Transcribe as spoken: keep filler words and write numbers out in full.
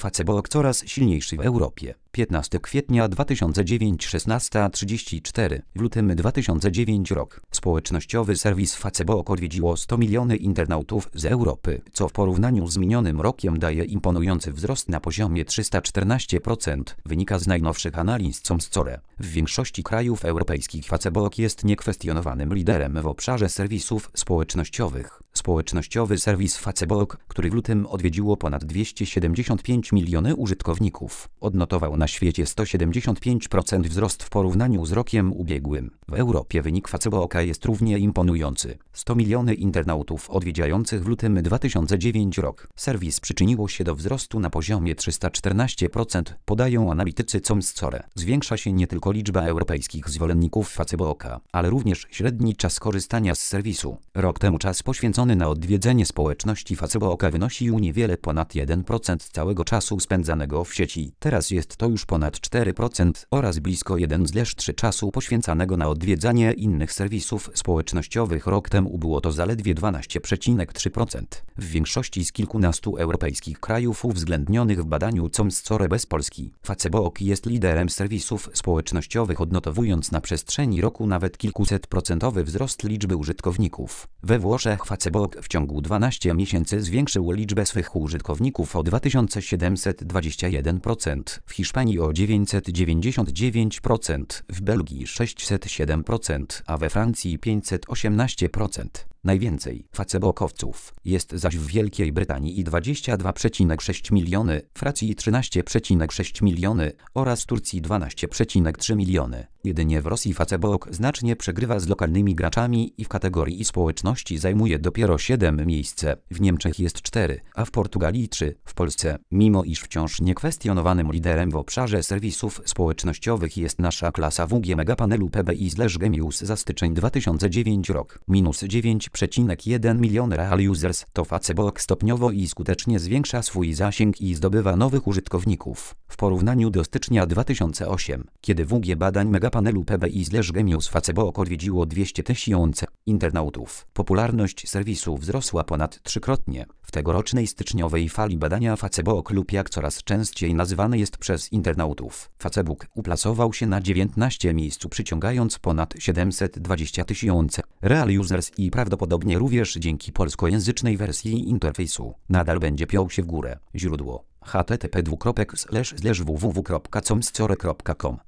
Facebook coraz silniejszy w Europie. piętnastego kwietnia dwa tysiące dziewiątego, szesnasta trzydzieści cztery. W lutym dwa tysiące dziewiątego rok. Społecznościowy serwis Facebook odwiedziło sto milionów internautów z Europy, co w porównaniu z minionym rokiem daje imponujący wzrost na poziomie trzysta czternaście procent, wynika z najnowszych analiz Comscore. W większości krajów europejskich Facebook jest niekwestionowanym liderem w obszarze serwisów społecznościowych. Społecznościowy serwis Facebook, który w lutym odwiedziło ponad dwieście siedemdziesiąt pięć milionów użytkowników, odnotował na świecie sto siedemdziesiąt pięć procent wzrost w porównaniu z rokiem ubiegłym. W Europie wynik Facebooka jest równie imponujący. sto milionów internautów odwiedzających w lutym dwa tysiące dziewiątego rok. Serwis przyczyniło się do wzrostu na poziomie trzysta czternaście procent, podają analitycy Comscore. Zwiększa się nie tylko liczba europejskich zwolenników Facebooka, ale również średni czas korzystania z serwisu. Rok temu czas poświęcony na odwiedzenie społeczności Facebooka wynosił niewiele ponad jeden procent całego czasu spędzanego w sieci. Teraz jest to już ponad cztery procent oraz blisko jeden przecinek trzy procent czasu poświęcanego na odwiedzanie innych serwisów społecznościowych. Rok temu było to zaledwie dwanaście przecinek trzy procent. W większości z kilkunastu europejskich krajów uwzględnionych w badaniu Comscore bez Polski, Facebook jest liderem serwisów społecznościowych, odnotowując na przestrzeni roku nawet kilkusetprocentowy wzrost liczby użytkowników. We Włoszech Facebook w ciągu dwunastu miesięcy zwiększył liczbę swych użytkowników o dwa tysiące siedemset dwadzieścia jeden procent, w Hiszpanii o dziewięćset dziewięćdziesiąt dziewięć procent, w Belgii sześćset siedem procent, a we Francji pięćset osiemnaście procent. Najwięcej Facebookowców jest zaś w Wielkiej Brytanii i dwadzieścia dwa przecinek sześć miliony, Francji trzynaście przecinek sześć miliony oraz Turcji dwanaście przecinek trzy miliony. Jedynie w Rosji Facebook znacznie przegrywa z lokalnymi graczami i w kategorii społeczności zajmuje dopiero siódme miejsce. W Niemczech jest cztery, a w Portugalii trzy. W Polsce, mimo iż wciąż niekwestionowanym liderem w obszarze serwisów społecznościowych jest nasza klasa W G Megapanelu P B I slash Gemius za styczeń dwa tysiące dziewiąty rok, minus dziewięć przecinek jeden milion real users, to Facebook stopniowo i skutecznie zwiększa swój zasięg i zdobywa nowych użytkowników. W porównaniu do stycznia dwa tysiące ósmego, kiedy W G badań Megapanelu P B I slash Gemius Facebook odwiedziło dwieście tysięcy internautów, popularność serwisu wzrosła ponad trzykrotnie. W tegorocznej styczniowej fali badania Facebook lub jak coraz częściej nazywany jest przez internautów, Facebook uplasował się na dziewiętnastym miejscu, przyciągając ponad siedemset dwadzieścia tysięcy real users i prawdopodobnie również dzięki polskojęzycznej wersji interfejsu nadal będzie piął się w górę. Źródło: h t t p dwukropek slash slash w w w kropka comscore kropka com